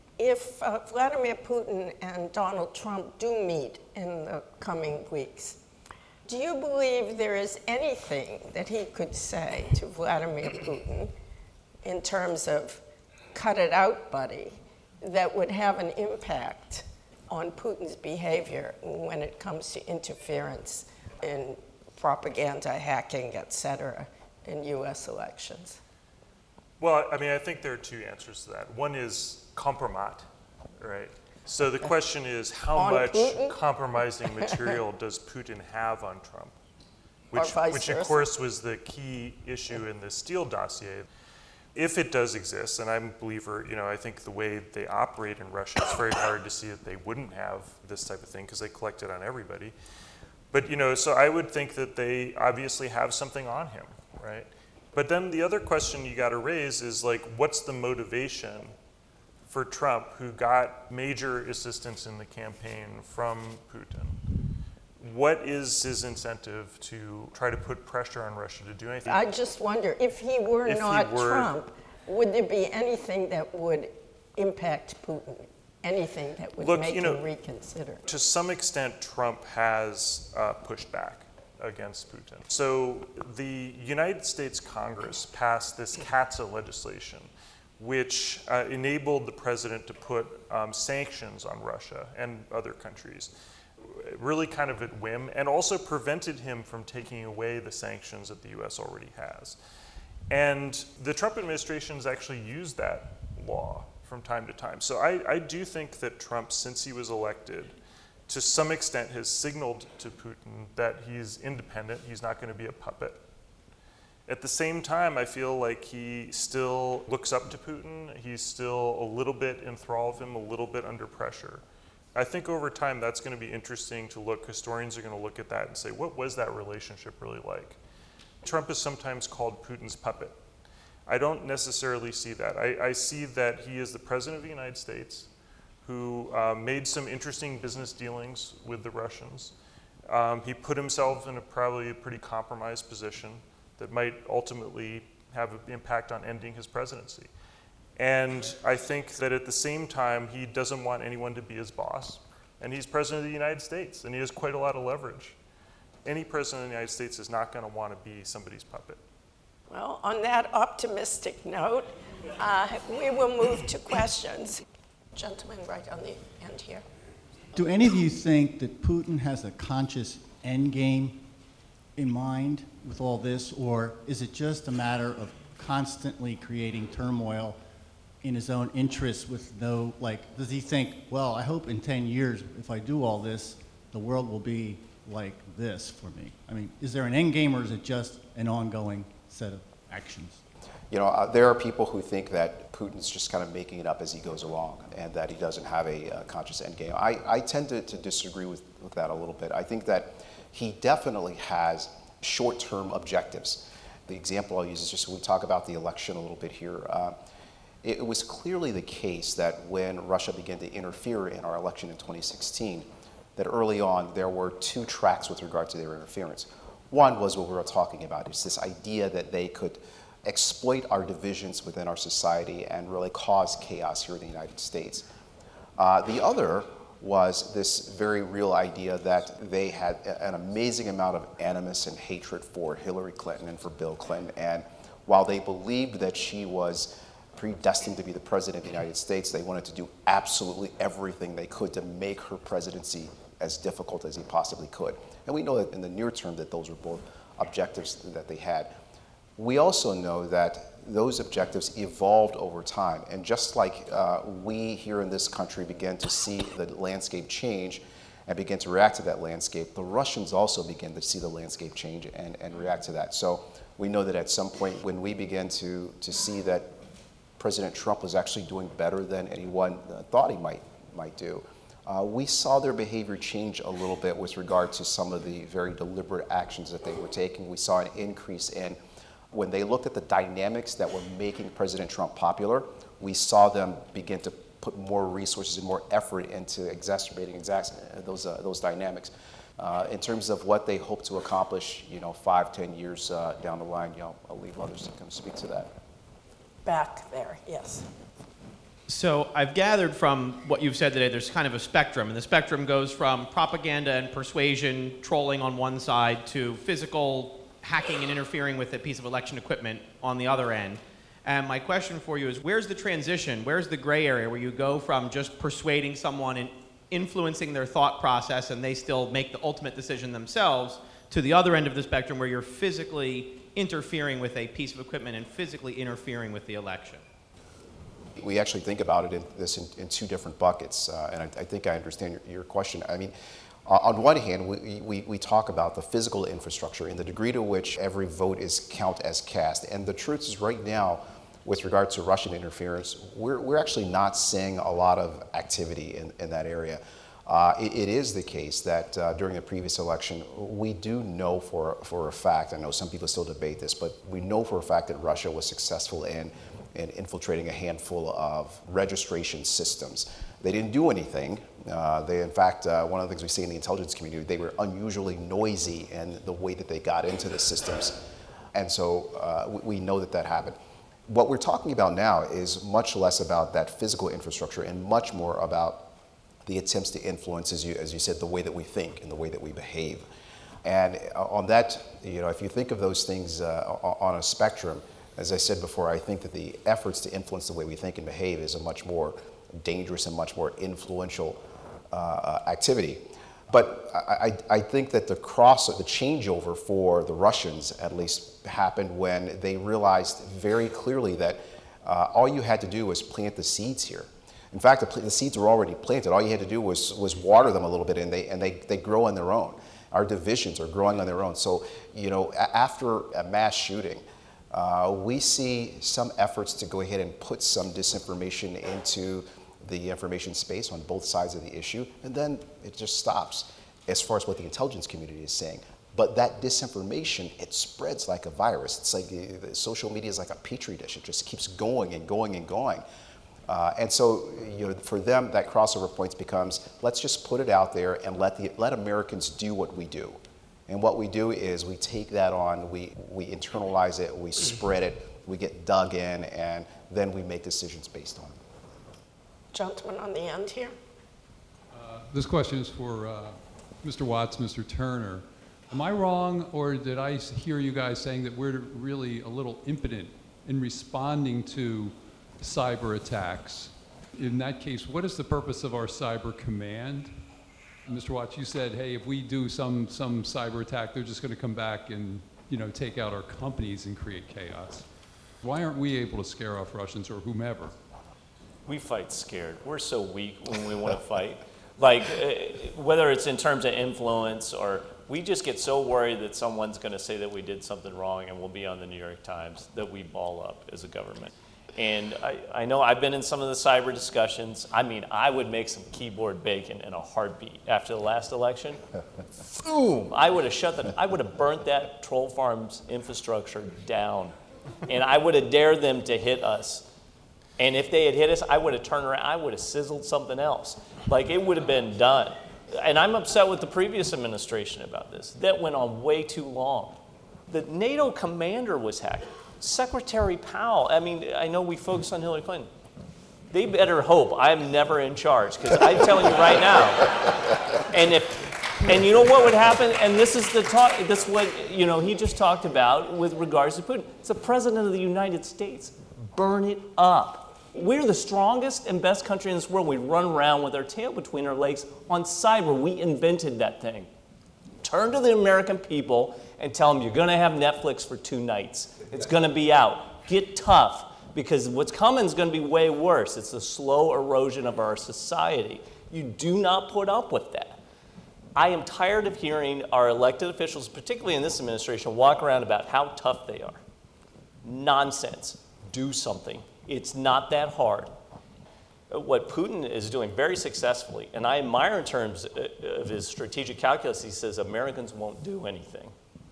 if uh, Vladimir Putin and Donald Trump do meet in the coming weeks, do you believe there is anything that he could say to Vladimir Putin in terms of cut it out, buddy, that would have an impact on Putin's behavior when it comes to interference in propaganda, hacking, et cetera, in U S elections? Well, I mean, I think there are two answers to that. One is compromat, right? So the question is, how On much Putin? compromising material does Putin have on Trump? Or Which, vice which of versa. course was the key issue in the Steele dossier. If it does exist, and I'm a believer, you know, I think the way they operate in Russia, it's very hard to see that they wouldn't have this type of thing because they collect it on everybody. But, you know, so I would think that they obviously have something on him, right? But then the other question you got to raise is, like, what's the motivation for Trump, who got major assistance in the campaign from Putin? What is his incentive to try to put pressure on Russia to do anything? I just wonder, if he were If he not were- Trump, would there be anything that would impact Putin? Anything that would Look, make you know, him reconsider? To some extent, Trump has uh, pushed back against Putin. So the United States Congress passed this CAATSA legislation, which uh, enabled the president to put um, sanctions on Russia and other countries, really kind of at whim, and also prevented him from taking away the sanctions that the U S already has. And the Trump administration has actually used that law from time to time. So I, I do think that Trump, since he was elected, to some extent has signaled to Putin that he's independent, he's not going to be a puppet. At the same time, I feel like he still looks up to Putin, he's still a little bit in thrall of him, a little bit under pressure. I think over time that's going to be interesting to look, historians are going to look at that and say, what was that relationship really like? Trump is sometimes called Putin's puppet. I don't necessarily see that. I, I see that he is the president of the United States who uh, made some interesting business dealings with the Russians. Um, he put himself in a probably a pretty compromised position that might ultimately have an impact on ending his presidency. And I think that at the same time, he doesn't want anyone to be his boss. And he's president of the United States, and he has quite a lot of leverage. Any president of the United States is not going to want to be somebody's puppet. Well, on that optimistic note, uh, we will move to questions. Gentleman right on the end here. Do any of you think that Putin has a conscious end game in mind with all this, or is it just a matter of constantly creating turmoil in his own interests with no, like, does he think, well, I hope in ten years, if I do all this, the world will be like this for me? I mean, is there an end game, or is it just an ongoing set of actions? You know, uh, there are people who think that Putin's just kind of making it up as he goes along and that he doesn't have a uh, conscious end game. I, I tend to, to disagree with, with that a little bit. I think that he definitely has short-term objectives. The example I'll use is just when we talk about the election a little bit here. Uh, it, it was clearly the case that when Russia began to interfere in our election in twenty sixteen, that early on there were two tracks with regard to their interference. One was what we were talking about, is this idea that they could exploit our divisions within our society and really cause chaos here in the United States. Uh, the other was this very real idea that they had an amazing amount of animus and hatred for Hillary Clinton and for Bill Clinton. And while they believed that she was predestined to be the president of the United States, they wanted to do absolutely everything they could to make her presidency as difficult as he possibly could. And we know that in the near term that those were both objectives that they had. We also know that those objectives evolved over time. And just like uh, we here in this country began to see the landscape change and begin to react to that landscape, the Russians also began to see the landscape change and, and react to that. So we know that at some point when we began to, to see that President Trump was actually doing better than anyone uh, thought he might, might do, uh, we saw their behavior change a little bit with regard to some of the very deliberate actions that they were taking. We saw an increase in, when they looked at the dynamics that were making President Trump popular, we saw them begin to put more resources and more effort into exacerbating exact, those, uh, those dynamics. Uh, in terms of what they hope to accomplish, you know, five, ten years uh, down the line, you know, I'll leave others to kind of speak to that. Back there, yes. So I've gathered from what you've said today, there's kind of a spectrum, and the spectrum goes from propaganda and persuasion, trolling on one side, to physical hacking and interfering with a piece of election equipment on the other end. And my question for you is, where's the transition? Where's the gray area where you go from just persuading someone and influencing their thought process and they still make the ultimate decision themselves, to the other end of the spectrum where you're physically interfering with a piece of equipment and physically interfering with the election? We actually think about it in this in, in two different buckets, uh, and I, I think I understand your, your question. I mean, uh, on one hand, we, we, we talk about the physical infrastructure and the degree to which every vote is counted as cast. And the truth is, right now, with regard to Russian interference, we're, we're actually not seeing a lot of activity in, in that area. Uh, it, it is the case that uh, during the previous election, we do know for, for a fact, I know some people still debate this, but we know for a fact that Russia was successful in in infiltrating a handful of registration systems. They didn't do anything. Uh, they, in fact, uh, one of the things we see in the intelligence community, they were unusually noisy in the way that they got into the systems. And so uh, we, we know that that happened. What we're talking about now is much less about that physical infrastructure and much more about the attempts to influence, as you, as you said, the way that we think and the way that we behave. And on that, you know, if you think of those things uh, on a spectrum, as I said before, I think that the efforts to influence the way we think and behave is a much more dangerous and much more influential uh, activity. But I, I think that the cross, the changeover for the Russians, at least, happened when they realized very clearly that uh, all you had to do was plant the seeds here. In fact, the, the seeds were already planted. All you had to do was was water them a little bit, and they and they they grow on their own. Our divisions are growing on their own. So, you know, after a mass shooting, Uh, we see some efforts to go ahead and put some disinformation into the information space on both sides of the issue, and then it just stops as far as what the intelligence community is saying. But that disinformation, it spreads like a virus. It's like the, the social media is like a petri dish. It just keeps going and going and going. Uh, and so, you know, for them, that crossover point becomes, let's just put it out there and let the let Americans do what we do. And what we do is we take that on, we, we internalize it, we spread it, we get dug in, and then we make decisions based on it. Gentleman on the end here. Uh, this question is for uh, Mister Watts, Mister Turner. Am I wrong, or did I hear you guys saying that we're really a little impotent in responding to cyber attacks? In that case, what is the purpose of our cyber command? Mister Watts, you said, hey, if we do some some cyber attack, they're just going to come back and, you know, take out our companies and create chaos. Why aren't we able to scare off Russians or whomever? We fight scared. We're so weak when we want to fight. Like, uh, whether it's in terms of influence or we just get so worried that someone's going to say that we did something wrong and we'll be on the New York Times that we ball up as a government. And I, I know I've been in some of the cyber discussions. I mean, I would make some keyboard bacon in a heartbeat. After the last election, boom, I would have shut the, I would have burnt that troll farm's infrastructure down. And I would have dared them to hit us. And if they had hit us, I would have turned around, I would have sizzled something else. Like, it would have been done. And I'm upset with the previous administration about this. That went on way too long. The NATO commander was hacked. Secretary Powell, I mean, I know we focus on Hillary Clinton. they better hope I'm never in charge, because I'm telling you right now. And if, and you know what would happen? And this is the talk. This is what you know he just talked about with regards to Putin. It's the president of the United States. Burn it up. We're the strongest and best country in this world. We run around with our tail between our legs on cyber. We invented that thing. Turn to the American people and tell them you're going to have Netflix for two nights. It's going to be out. Get tough, because what's coming is going to be way worse. It's the slow erosion of our society. You do not put up with that. I am tired of hearing our elected officials, particularly in this administration, walk around about how tough they are. Nonsense. Do something. It's not that hard. What Putin is doing very successfully, and I admire in terms of his strategic calculus, he says Americans won't do anything.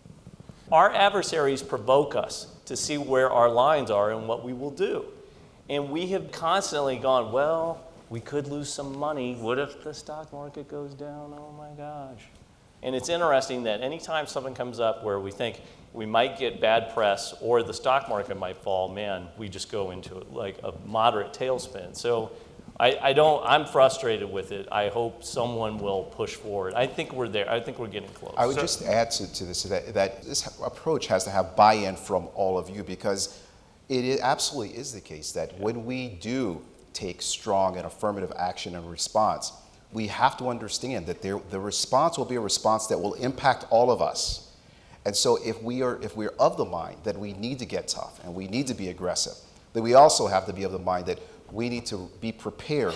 Our adversaries provoke us to see where our lines are and what we will do. And we have constantly gone, well, we could lose some money. What if the stock market goes down? Oh my gosh. And it's interesting that anytime something comes up where we think we might get bad press or the stock market might fall, man, we just go into like a moderate tailspin. So I, I don't, I'm frustrated with it. I hope someone will push forward. I think we're there. I think we're getting close. I would So- just add to, to this that, that this approach has to have buy-in from all of you, because it is, absolutely is the case that when we do take strong and affirmative action and response, we have to understand that there, the response will be a response that will impact all of us. And so if we are if we're of the mind that we need to get tough and we need to be aggressive, then we also have to be of the mind that we need to be prepared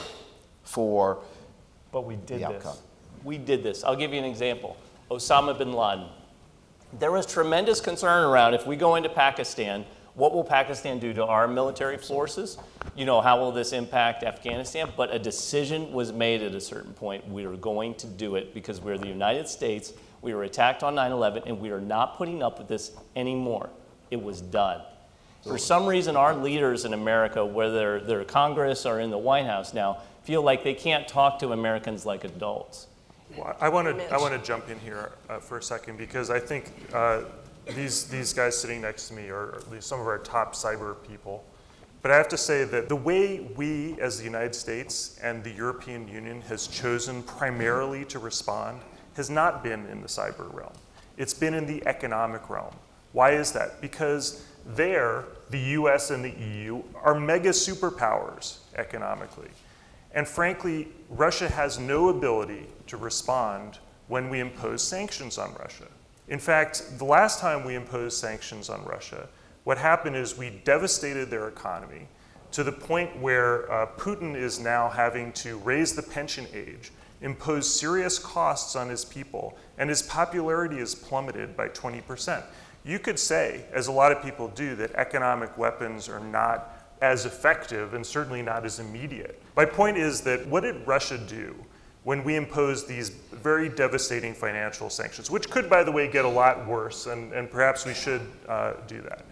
for But we did the this. outcome. We did this. I'll give you an example. Osama bin Laden. There was tremendous concern around, if we go into Pakistan, what will Pakistan do to our military forces? You know, how will this impact Afghanistan? But a decision was made at a certain point. We are going to do it because we're the United States. We were attacked on nine eleven, and we are not putting up with this anymore. It was done. For some reason, our leaders in America, whether they're Congress or in the White House now, feel like they can't talk to Americans like adults. Well, I want to I want to jump in here uh, for a second, because I think uh, these these guys sitting next to me are at least some of our top cyber people. But I have to say that the way we, as the United States and the European Union, has chosen primarily to respond has not been in the cyber realm. It's been in the economic realm. Why is that? Because there, the U S and the E U are mega superpowers economically. And frankly, Russia has no ability to respond when we impose sanctions on Russia. In fact, the last time we imposed sanctions on Russia, what happened is we devastated their economy to the point where uh, Putin is now having to raise the pension age, impose serious costs on his people, and his popularity is plummeted by twenty percent. You could say, as a lot of people do, that economic weapons are not as effective and certainly not as immediate. My point is that what did Russia do when we imposed these very devastating financial sanctions, which could, by the way, get a lot worse, and, and perhaps we should uh, do that?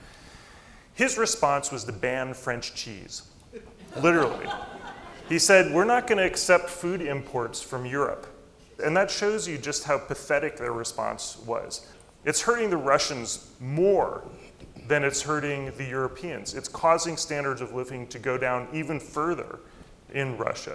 His response was to ban French cheese, literally. He said, we're not going to accept food imports from Europe. And that shows you just how pathetic their response was. It's hurting the Russians more than it's hurting the Europeans. It's causing standards of living to go down even further in Russia,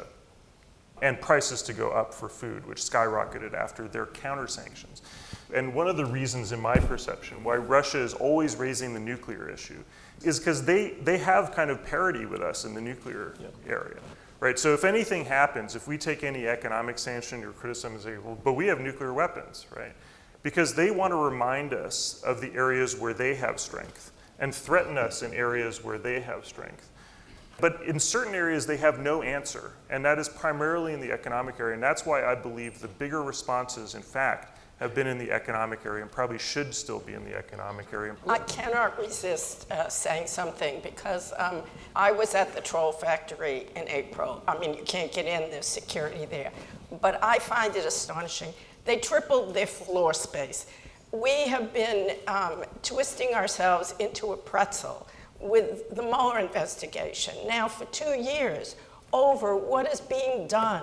and prices to go up for food, which skyrocketed after their counter-sanctions. And one of the reasons, in my perception, why Russia is always raising the nuclear issue is because they, they have kind of parity with us in the nuclear yeah. area. Right, so if anything happens, if we take any economic sanction or criticism and say, well, but we have nuclear weapons, right? Because they want to remind us of the areas where they have strength and threaten us in areas where they have strength. But in certain areas, they have no answer, and that is primarily in the economic area, and that's why I believe the bigger responses, in fact, have been in the economic area and probably should still be in the economic area. I cannot resist uh, saying something, because um, I was at the Troll Factory in April. I mean, you can't get in, there's security there. But I find it astonishing. They tripled their floor space. We have been um, twisting ourselves into a pretzel with the Mueller investigation now for two years over what is being done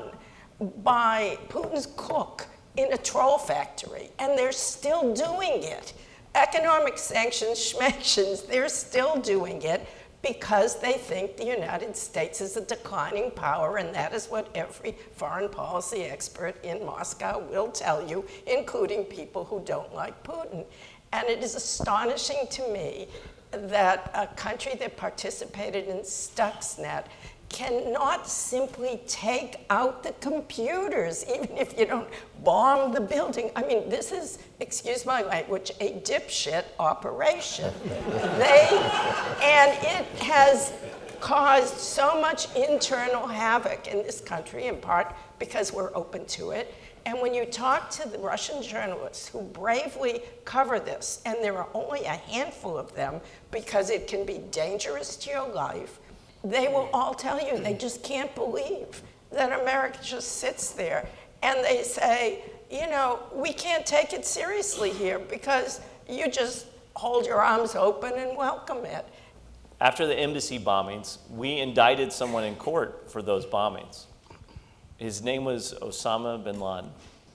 by Putin's cook in a troll factory, and they're still doing it. Economic sanctions, schmanctions, they're still doing it. because they think the United States is a declining power, and that is what every foreign policy expert in Moscow will tell you, including people who don't like Putin. And it is astonishing to me that a country that participated in Stuxnet cannot simply take out the computers, even if you don't bomb the building. I mean, this is, excuse my language, a dipshit operation. They, and it has caused so much internal havoc in this country, in part because we're open to it. And when you talk to the Russian journalists who bravely cover this, and there are only a handful of them because it can be dangerous to your life, they will all tell you they just can't believe that America just sits there. And they say, you know, we can't take it seriously here because you just hold your arms open and welcome it. After the embassy bombings, we indicted someone in court for those bombings. His name was Osama bin Laden.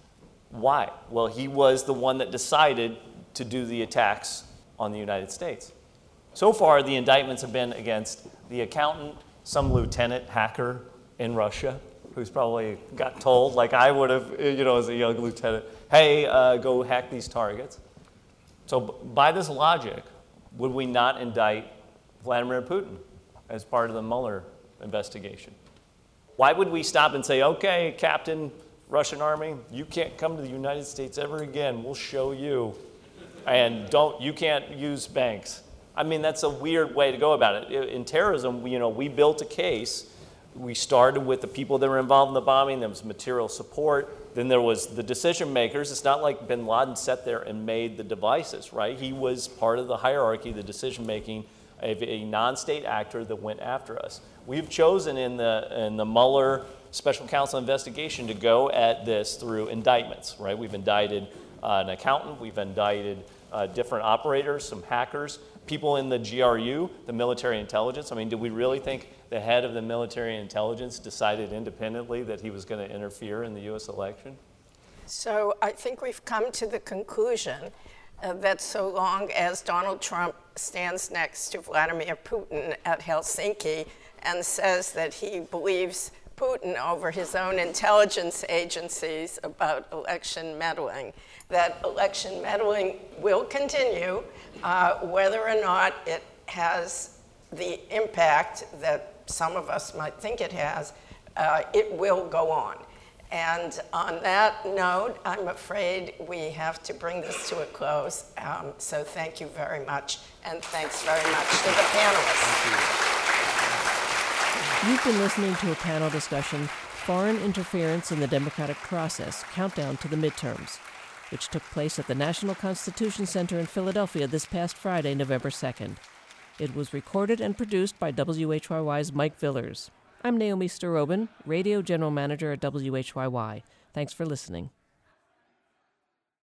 Why? Well, he was the one that decided to do the attacks on the United States. So far, the indictments have been against the accountant, some lieutenant hacker in Russia, who's probably got told, like I would have, you know, as a young lieutenant, hey, uh, go hack these targets. So by this logic, would we not indict Vladimir Putin as part of the Mueller investigation? Why would we stop and say, okay, Captain Russian Army, you can't come to the United States ever again. We'll show you. And don't, you can't use banks. I mean, that's a weird way to go about it. In terrorism, you know, we built a case. We started with the people that were involved in the bombing. There was material support. Then there was the decision makers. It's not like bin Laden sat there and made the devices, right? He was part of the hierarchy, the decision making of a non-state actor that went after us. We've chosen in the in the Mueller Special Counsel investigation to go at this through indictments, right? We've indicted uh, an accountant. We've indicted uh, different operators, some hackers, people in the G R U, the military intelligence. I mean, did we really think the head of the military intelligence decided independently that he was going to interfere in the U S election? So I think we've come to the conclusion uh, that so long as Donald Trump stands next to Vladimir Putin at Helsinki and says that he believes Putin over his own intelligence agencies about election meddling, that election meddling will continue, uh, whether or not it has the impact that some of us might think it has, uh, it will go on. And on that note, I'm afraid we have to bring this to a close. Um, so thank you very much, and thanks very much to the panelists. You've been listening to a panel discussion, Foreign Interference in the Democratic Process, Countdown to the Midterms, which took place at the National Constitution Center in Philadelphia this past Friday, November second. It was recorded and produced by W H Y Y's Mike Villers. I'm Naomi Starobin, Radio General Manager at W H Y Y. Thanks for listening.